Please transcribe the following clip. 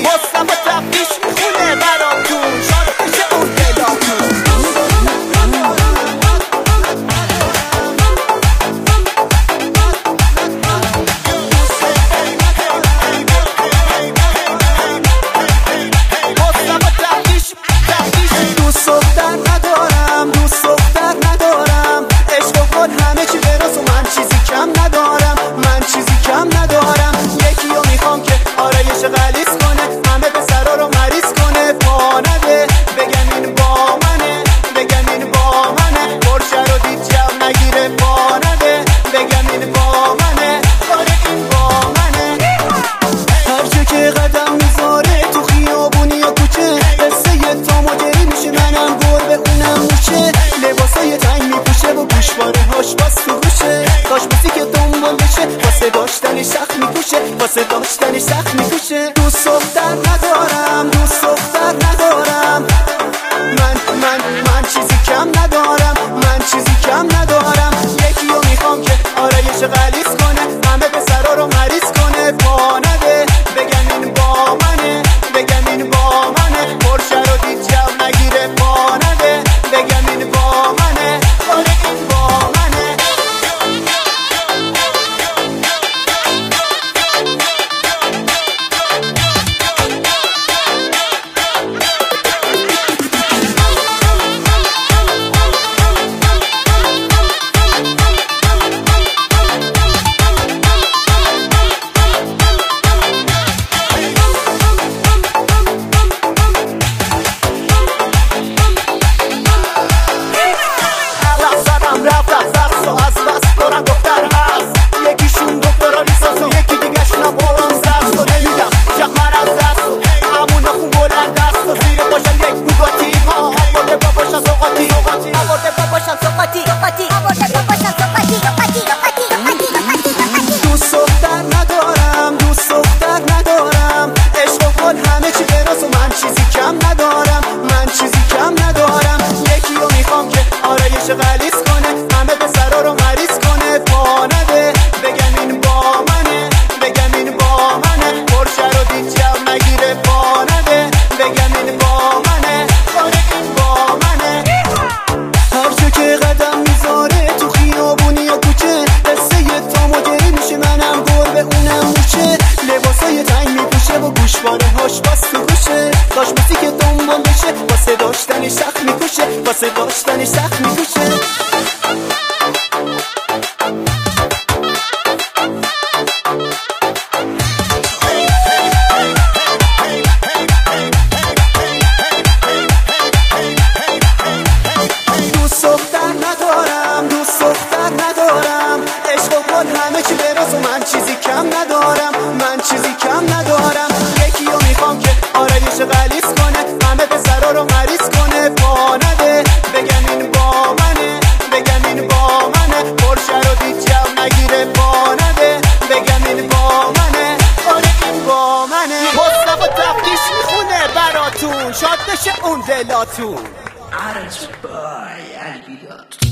مصطفی تفتیش میخونه براتون شاد بشه اون دلاتون. دوست دختر ندارم، دوست دختر ندارم، عشق و گل همه چی براز و من چیزی کم ندارم، من چیزی کم ندارم. یکی رو میخوام که آرایش غلیظ کنه، همه پسرا رو مریض کنه، پا نده بگم این با منه، بگم این با منه، پرشه رو دید جو نگیره، پا نده بگم این با منه، آره این با منه. هر جا که قدم میذاره تو خیابونی یا کوچه، قصه تام و جری میشه، منم گربه اونم موشه، لباسای تنگ میپوشه و گوشواره هاش باز تو گوشه، کاش موزیک دنبال بشه، واسه داشتنش سخت میکوشه، واسه داشتنش سخت میکوشه. دوست دختر ندارم، دوست دختر ندارم، من چیزی کم ندارم، من چیزی کم ندارم. یکی رو میخوام که آرایش غلیظ کنه، همه پسرا رو مریض کنه، پا نده بگم این با منه، بگم این با منه، پرشه رو دید جو نگیره، پا نده بگم این با منه، آره این با منه. دوست دختر ندارم، دوست دختر ندارم، عشق و گل همه چی براز و من چیزی کم ندارم، من چیزی کم ندارم. یکی رو میخوام که آرایش غلیظ کنه، همه پسرا رو مریض کنه، پا نده بگم این با منه، بگم این با منه، پرشه رو دید جو نگیره، پا نده بگم این با منه، آره این با منه. هر جا که قدم میذاره تو خیابونی یا کوچه، قصه تام و جری میشه، منم گربه اونم موشه، لباسای تنگ میپوشه و گوشواره هاش باز تو گوشه، کاش موزیک دنبال بشه، واسه داشتنش سخت میکوشه، واسه داشتنش سخت میکوشه. دوست دختر ندارم، دوست دختر ندارم، عشق و گل همه چی براز و من چیزی کم ندارم، من چیزی کم ندارم. یکی رو میخوام که آرایش غلیظ کنه، همه پسرا رو مریض کنه، پا نده بگم این با منه، بگم این با منه، پرشه رو دید جو نگیره، پا نده بگم این با منه، آره این با منه. مصطفی تفتیش میخونه براتون شاد بشه اون دلاتون. Arts by Albiot.